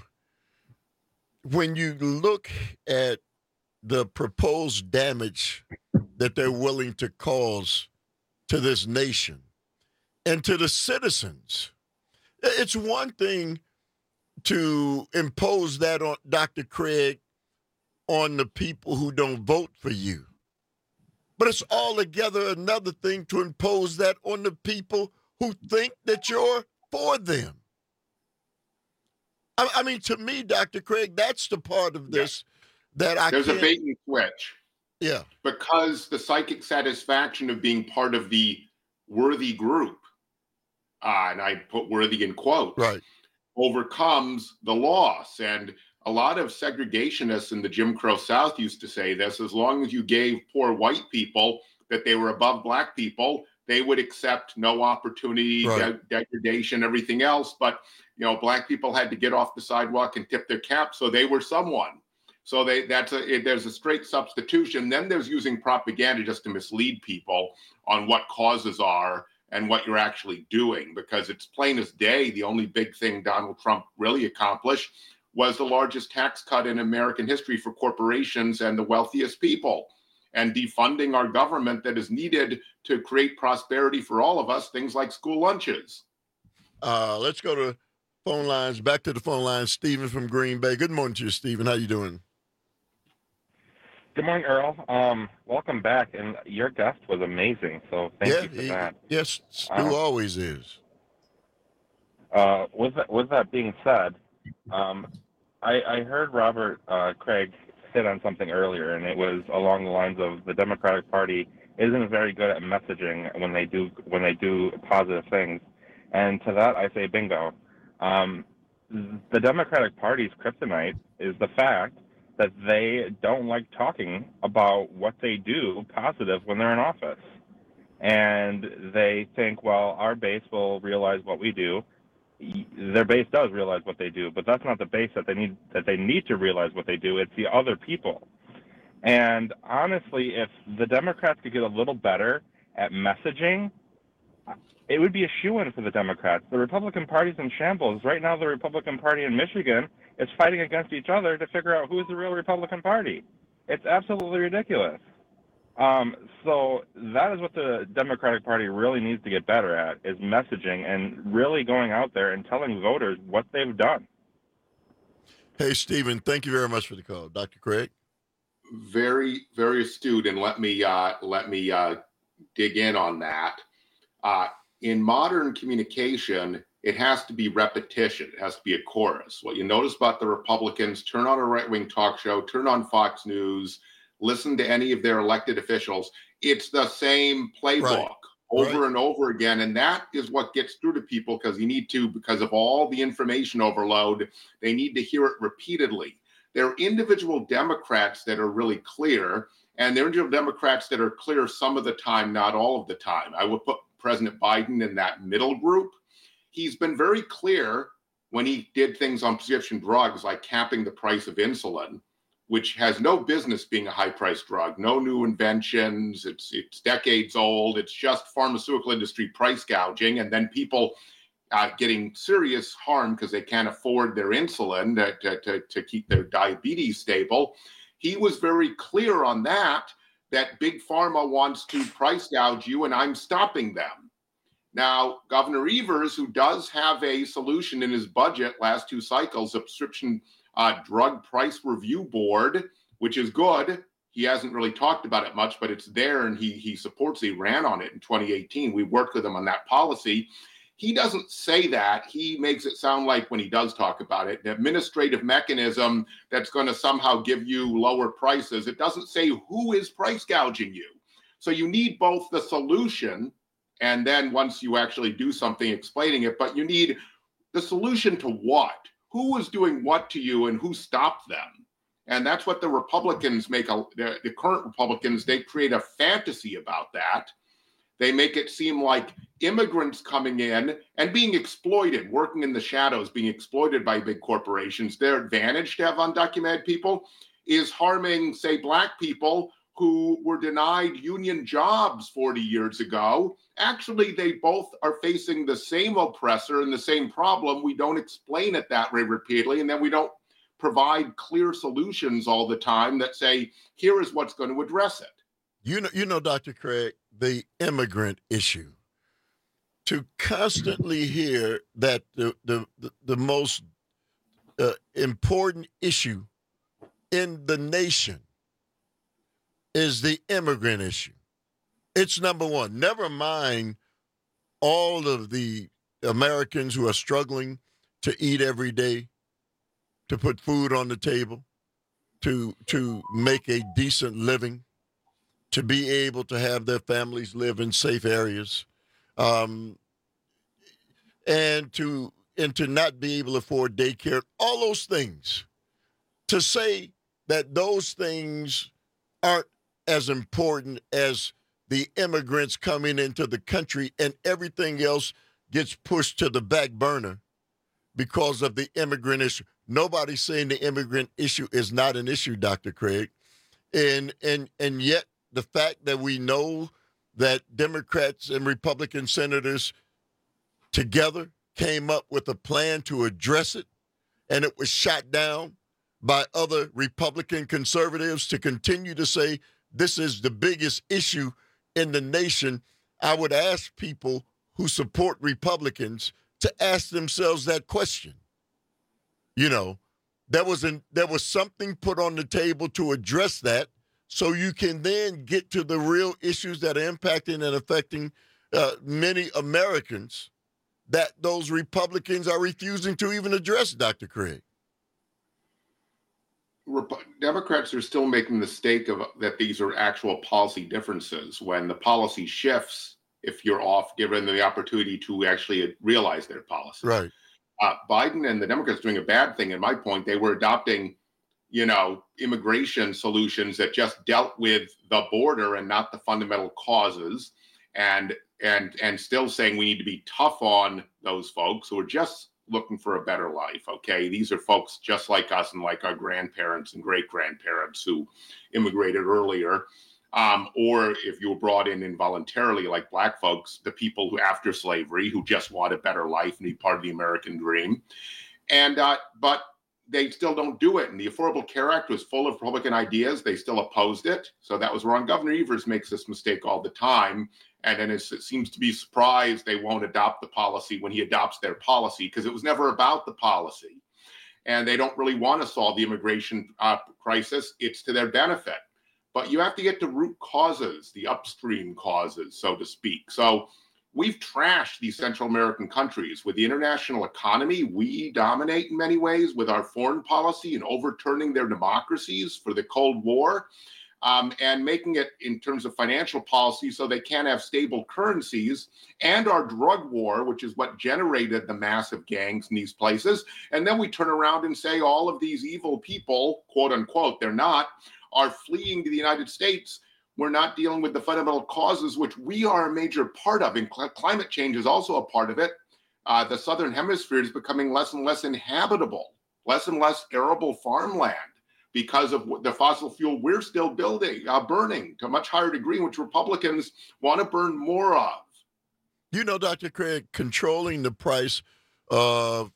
when you look at the proposed damage that they're willing to cause to this nation and to the citizens, it's one thing to impose that on Doctor Craig on the people who don't vote for you. But it's altogether another thing to impose that on the people who think that you're for them. I, I mean, to me, Doctor Craig, that's the part of this that I There's can't... a bait and switch. Yeah. Because the psychic satisfaction of being part of the worthy group, uh, and I put worthy in quotes, right, overcomes the loss. And a lot of segregationists in the Jim Crow South used to say this: as long as you gave poor white people that they were above black people, they would accept no opportunity, Right. de- degradation, everything else. But, you know, black people had to get off the sidewalk and tip their cap, so they were someone. So they that's a it, there's a straight substitution. Then there's using propaganda just to mislead people on what causes are and what you're actually doing, because it's plain as day. The only big thing Donald Trump really accomplished was the largest tax cut in American history for corporations and the wealthiest people, and defunding our government that is needed to create prosperity for all of us, things like school lunches. Uh, let's go to phone lines. Back to the phone lines. Stephen from Green Bay. Good morning to you, Stephen. How you doing? Good morning, Earl. Um, welcome back, and your guest was amazing, so thank yeah, you for he- that. Yes, Stu Um, always is. Uh, with that, with that being said, um, I, I heard Robert uh, Craig hit on something earlier, and it was along the lines of the Democratic Party isn't very good at messaging when they do when they do positive things, and to that I say bingo. Um, the Democratic Party's kryptonite is the fact that they don't like talking about what they do positive when they're in office. And they think, well, our base will realize what we do. Their base does realize what they do, but that's not the base that they need that they need to realize what they do. It's the other people. And honestly, if the Democrats could get a little better at messaging, it would be a shoo-in for the Democrats. The Republican Party's in shambles. Right now, the Republican Party in Michigan is fighting against each other to figure out who is the real Republican Party. It's absolutely ridiculous. Um, so that is what the Democratic Party really needs to get better at, is messaging and really going out there and telling voters what they've done. Hey, Stephen, thank you very much for the call. Doctor Craig? Very, very astute, and let me uh, let me uh, dig in on that. Uh, in modern communication, it has to be repetition. It has to be a chorus. What you notice about the Republicans: turn on a right-wing talk show, turn on Fox News, listen to any of their elected officials. It's the same playbook Right. over Right. and over again, and that is what gets through to people, because you need to, because of all the information overload, they need to hear it repeatedly. There are individual Democrats that are really clear, and there are individual Democrats that are clear some of the time, not all of the time. I would put President Biden in that middle group. He's been very clear when he did things on prescription drugs, like capping the price of insulin, which has no business being a high-priced drug. No new inventions. It's it's decades old. It's just pharmaceutical industry price gouging, and then people uh, getting serious harm because they can't afford their insulin to, to, to keep their diabetes stable. He was very clear on that, that Big Pharma wants to price gouge you, and I'm stopping them. Now, Governor Evers, who does have a solution in his budget last two cycles, a prescription uh, drug price review board, which is good. He hasn't really talked about it much, but it's there, and he he supports. He ran on it in twenty eighteen. We worked with him on that policy. He doesn't say that. He makes it sound like, when he does talk about it, an administrative mechanism that's going to somehow give you lower prices. It doesn't say who is price gouging you. So you need both the solution, and then once you actually do something, explaining it, but you need the solution to what? Who is doing what to you, and who stopped them? And that's what the Republicans make, a, the, the current Republicans, they create a fantasy about that. They make it seem like immigrants coming in and being exploited, working in the shadows, being exploited by big corporations, their advantage to have undocumented people is harming, say, black people who were denied union jobs forty years ago. Actually, they both are facing the same oppressor and the same problem. We don't explain it that way repeatedly, and then we don't provide clear solutions all the time that say, here is what's going to address it. You know, you know, Doctor Craig, the immigrant issue. To constantly hear that the the the, the most uh, important issue in the nation is the immigrant issue. It's number one. Never mind all of the Americans who are struggling to eat every day, to put food on the table, to to make a decent living, to be able to have their families live in safe areas, um, and to and to not be able to afford daycare, all those things. To say that those things aren't as important as the immigrants coming into the country and everything else gets pushed to the back burner because of the immigrant issue. Nobody's saying the immigrant issue is not an issue, Doctor Craig. And and and yet the fact that we know that Democrats and Republican senators together came up with a plan to address it, and it was shot down by other Republican conservatives to continue to say this is the biggest issue in the nation, I would ask people who support Republicans to ask themselves that question. You know, there was an, there was something put on the table to address that, so you can then get to the real issues that are impacting and affecting uh, many Americans that those Republicans are refusing to even address, Doctor Craig. Democrats are still making the mistake of that these are actual policy differences when the policy shifts if you're off given the opportunity to actually realize their policy. Right. Uh, Biden and the Democrats doing a bad thing, in my point. They were adopting, you know, immigration solutions that just dealt with the border and not the fundamental causes, and and and still saying we need to be tough on those folks who are just looking for a better life. Okay, these are folks just like us and like our grandparents and great grandparents who immigrated earlier, um, or if you were brought in involuntarily, like black folks, the people who after slavery who just want a better life and be part of the American dream, and uh, but they still don't do it. And the Affordable Care Act was full of Republican ideas. They still opposed it, so that was wrong. Governor Evers makes this mistake all the time. And then it seems to be surprised they won't adopt the policy when he adopts their policy, because it was never about the policy. And they don't really want to solve the immigration uh, crisis. It's to their benefit. But you have to get to root causes, the upstream causes, so to speak. So we've trashed these Central American countries. With the international economy, we dominate in many ways with our foreign policy and overturning their democracies for the Cold War. Um, and making it in terms of financial policy so they can't have stable currencies, and our drug war, which is what generated the massive gangs in these places. And then we turn around and say all of these evil people, quote unquote, they're not, are fleeing to the United States. We're not dealing with the fundamental causes, which we are a major part of. And cl- climate change is also a part of it. Uh, the Southern Hemisphere is becoming less and less inhabitable, less and less arable farmland, because of the fossil fuel we're still building, uh, burning to a much higher degree, which Republicans want to burn more of. You know, Doctor Craig, controlling the price of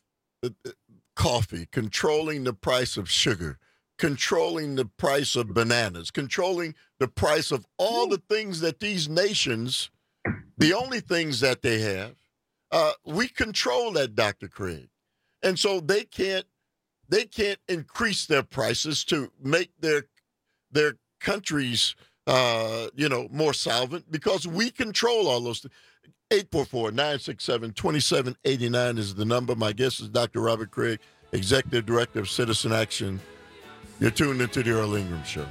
coffee, controlling the price of sugar, controlling the price of bananas, controlling the price of all the things that these nations, the only things that they have, uh, we control that, Doctor Craig. And so they can't, They can't increase their prices to make their their countries, uh, you know, more solvent, because we control all those things. eight four four, nine six seven, two seven eight nine is the number. My guest is Doctor Robert Craig, Executive Director of Citizen Action. You're tuned into the Earl Ingram Show.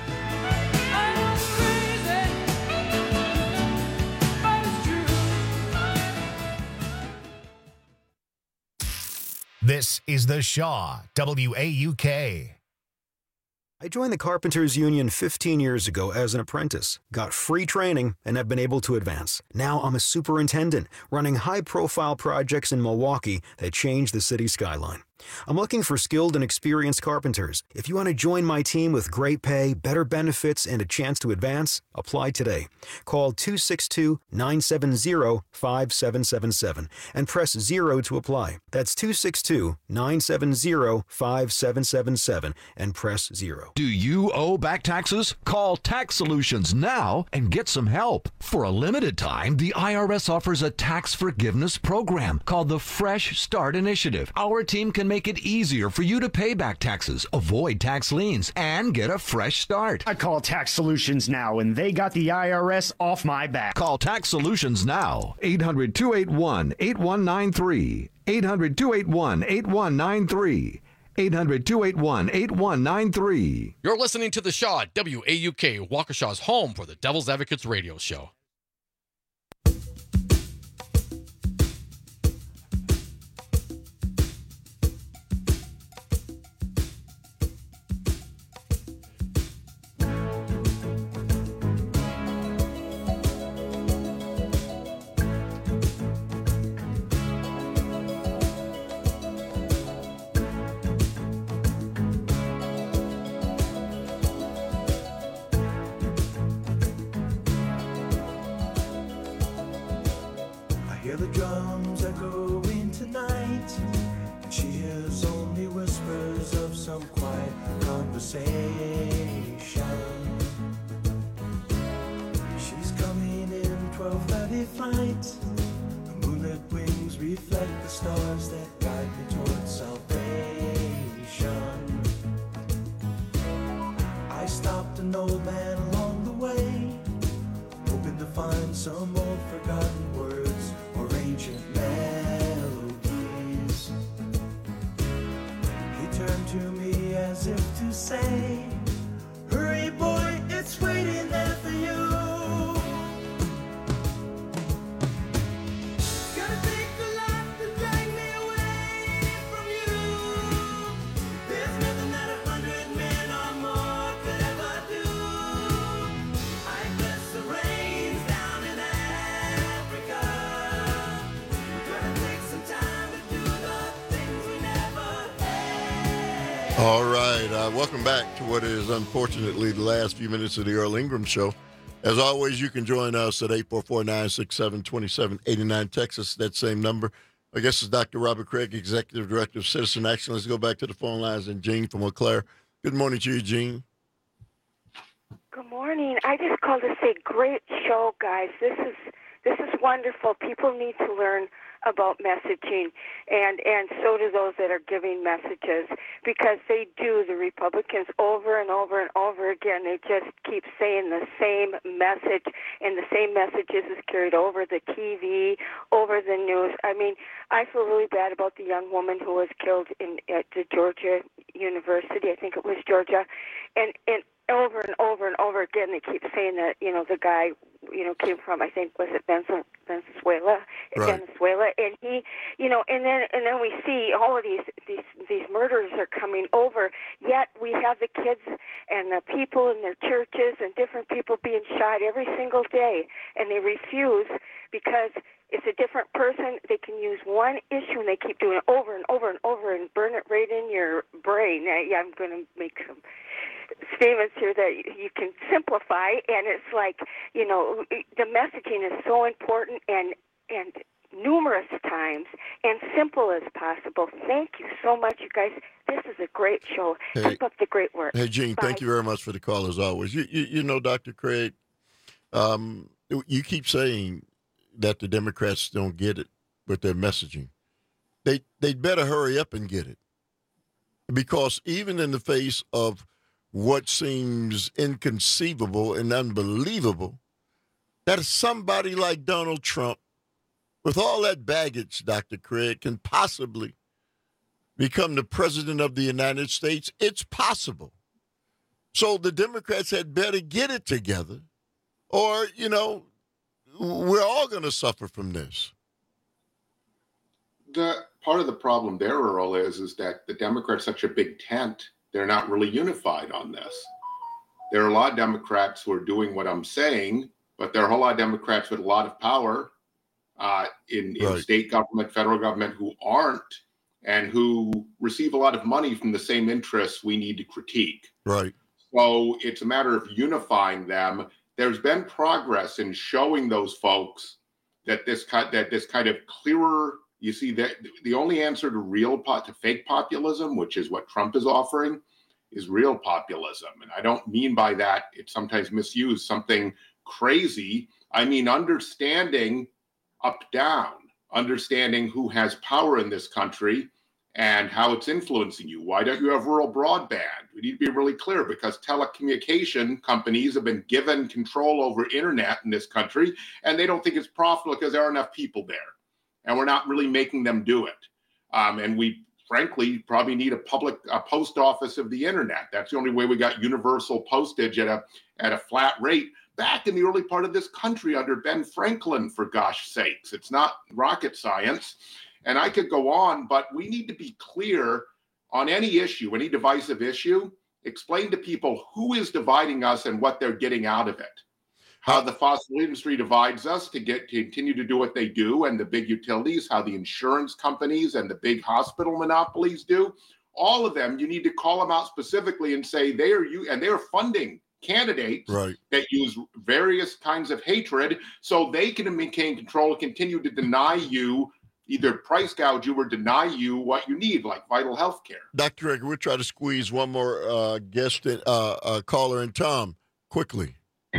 This is The Shaw, W A U K. I joined the Carpenters Union fifteen years ago as an apprentice, got free training, and have been able to advance. Now I'm a superintendent, running high-profile projects in Milwaukee that change the city skyline. I'm looking for skilled and experienced carpenters. If you want to join my team with great pay, better benefits, and a chance to advance, apply today. Call two six two, nine seven zero, five seven seven seven and press zero to apply. That's two six two, nine seven zero, five seven seven seven and press zero. Do you owe back taxes? Call Tax Solutions now and get some help. For a limited time, the I R S offers a tax forgiveness program called the Fresh Start Initiative. Our team can can make it easier for you to pay back taxes, avoid tax liens, and get a fresh start. I call Tax Solutions now, and they got the I R S off my back. Call Tax Solutions now. eight hundred, two eight one, eight one nine three. eight hundred, two eight one, eight one nine three. eight hundred, two eight one, eight one nine three. You're listening to The Shaw, W A U K, Waukesha's home for the Devil's Advocates radio show. All right. Uh, welcome back to what is unfortunately the last few minutes of the Earl Ingram Show. As always, you can join us at eight four four, nine six seven, two seven eight nine. Texas, that same number. I guess it's Doctor Robert Craig, Executive Director of Citizen Action. Let's go back to the phone lines and Jean from Eau Claire. Good morning to you, Jean. Good morning. I just called to say, great show, guys. This is this is wonderful. People need to learn about messaging, and, and so do those that are giving messages, because they do, the Republicans, over and over and over again. They just keep saying the same message, and the same messages is carried over the T V, over the news. I mean, I feel really bad about the young woman who was killed in at the Georgia University. I think it was Georgia, and and over and over and over again, they keep saying that, you know, the guy, you know, came from, I think, was it Venezuela, right. Venezuela, and he, you know, and then and then we see all of these these these murders are coming over. Yet we have the kids and the people in their churches and different people being shot every single day, and they refuse because it's a different person. They can use one issue and they keep doing it over and over and over and burn it right in your brain. Uh, yeah, I'm going to make some statements here that you can simplify, and it's like, you know, the messaging is so important and and numerous times and simple as possible. Thank you so much, you guys. This is a great show. Hey, Keep up the great work. Hey, Jean, Bye. thank you very much for the call as always. You, you, you know, Doctor Craig, um, you keep saying that the Democrats don't get it with their messaging. They they'd better hurry up and get it, because even in the face of what seems inconceivable and unbelievable, that somebody like Donald Trump, with all that baggage, Doctor Craig, can possibly become the president of the United States. It's possible. So the Democrats had better get it together, or, you know, we're all going to suffer from this. The part of the problem there, Earl, is, is that the Democrats are such a big tent. They're not really unified on this. There are a lot of Democrats who are doing what I'm saying, but there are a whole lot of Democrats with a lot of power uh, in, in Right. state government, federal government, who aren't, and who receive a lot of money from the same interests we need to critique. Right. So it's a matter of unifying them. There's been progress in showing those folks that this kind that this kind of clearer. You see, that the only answer to real po- to fake populism, which is what Trump is offering, is real populism. And I don't mean by that, it's sometimes misused, something crazy. I mean understanding up down, understanding who has power in this country, and how it's influencing you. Why don't you have rural broadband? We need to be really clear, because telecommunication companies have been given control over internet in this country, and they don't think it's profitable because there aren't enough people there. And we're not really making them do it. Um, and we, frankly, probably need a public a post office of the internet. That's the only way we got universal postage at a at a flat rate back in the early part of this country under Ben Franklin, for gosh sakes. It's not rocket science. And I could go on, but we need to be clear on any issue, any divisive issue. Explain to people who is dividing us and what they're getting out of it. How the fossil industry divides us to get to continue to do what they do, and the big utilities, how the insurance companies and the big hospital monopolies do. All of them, you need to call them out specifically and say they are you, and they are funding candidates right. that use various kinds of hatred so they can maintain control and continue to deny you, either price gouge you or deny you what you need, like vital health care. Doctor Craig, we'll try to squeeze one more uh, guest, in, uh, uh, caller in. Tom, quickly.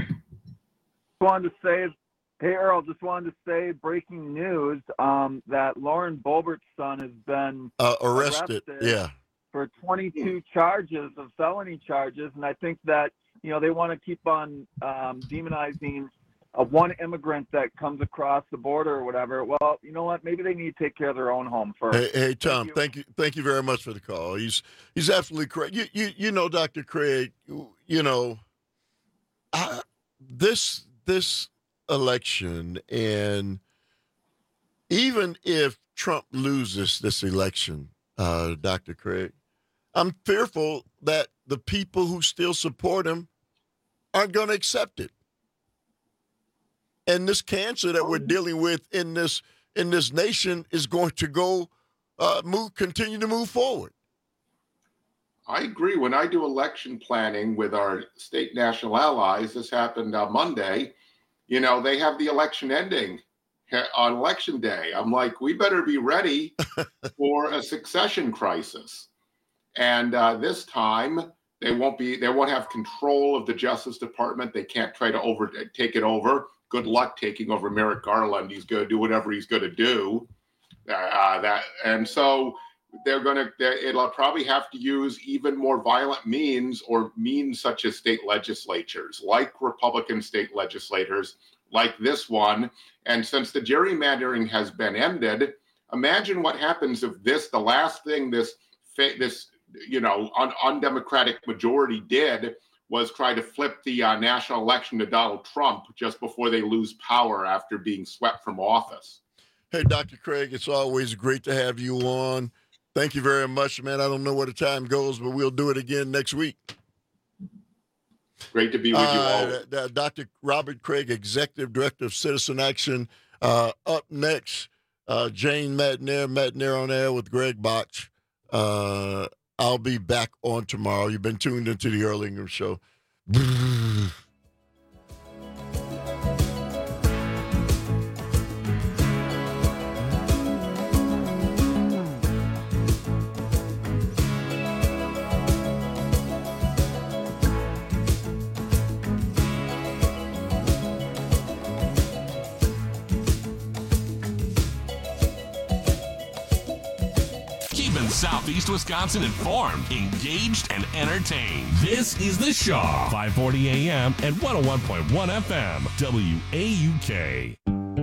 Wanted to say, hey Earl, just wanted to say, breaking news um, that Lauren Boebert's son has been uh, arrested, arrested. Yeah, for twenty-two charges of felony charges, and I think that you know they want to keep on um, demonizing uh, one immigrant that comes across the border or whatever. Well, you know what? Maybe they need to take care of their own home first. Hey, hey Tom, thank you. thank you, thank you very much for the call. He's he's absolutely correct. You you you know, Doctor Craig, you know, I, this. This election, and even if Trump loses this election, uh, Doctor Craig, I'm fearful that the people who still support him aren't going to accept it. And this cancer that we're dealing with in this in this nation is going to go uh, move, continue to move forward. I agree. When I do election planning with our state national allies, this happened on Monday, you know, they have the election ending on election day. I'm like, we better be ready for a succession crisis. And uh, this time they won't be, they won't have control of the Justice Department. They can't try to over take it over. Good luck taking over Merrick Garland. He's going to do whatever he's going to do. Uh, that, and so they're going to, it'll probably have to use even more violent means, or means such as state legislatures, like Republican state legislators, like this one. And since the gerrymandering has been ended, imagine what happens if this, the last thing this, this, you know, un, undemocratic majority did was try to flip the uh, national election to Donald Trump just before they lose power after being swept from office. Hey, Doctor Craig, it's always great to have you on. Thank you very much, man. I don't know where the time goes, but we'll do it again next week. Great to be with you all. Uh, Doctor Robert Craig, Executive Director of Citizen Action. Uh, up next, uh, Jane Matenaer, Matenaer on Air with Greg Botch. Uh, I'll be back on tomorrow. You've been tuned into the Earl Ingram Show. Southeast Wisconsin informed, engaged, and entertained. This is The Shaw, five forty A M and one oh one point one F M, W A U K.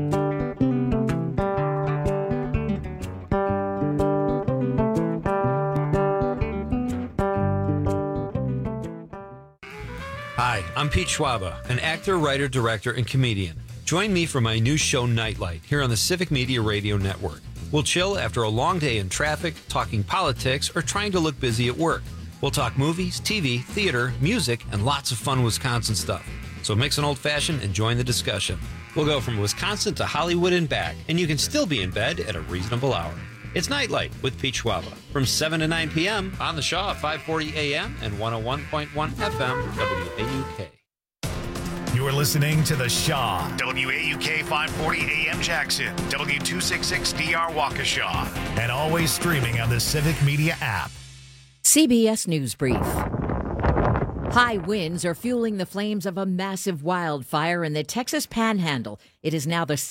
Hi, I'm Pete Schwaba, an actor, writer, director, and comedian. Join me for my new show, Nightlight, here on the Civic Media Radio Network. We'll chill after a long day in traffic, talking politics, or trying to look busy at work. We'll talk movies, T V, theater, music, and lots of fun Wisconsin stuff. So mix an old-fashioned and join the discussion. We'll go from Wisconsin to Hollywood and back, and you can still be in bed at a reasonable hour. It's Nightlight with Pete Schwaba from seven to nine p.m. on the Shaw at five forty A M and one oh one point one F M W A U K. You're listening to The Shaw, W A U K five forty A M Jackson, W two sixty-six D R Waukesha, and always streaming on the Civic Media app. C B S News Brief. High winds are fueling the flames of a massive wildfire in the Texas Panhandle. It is now the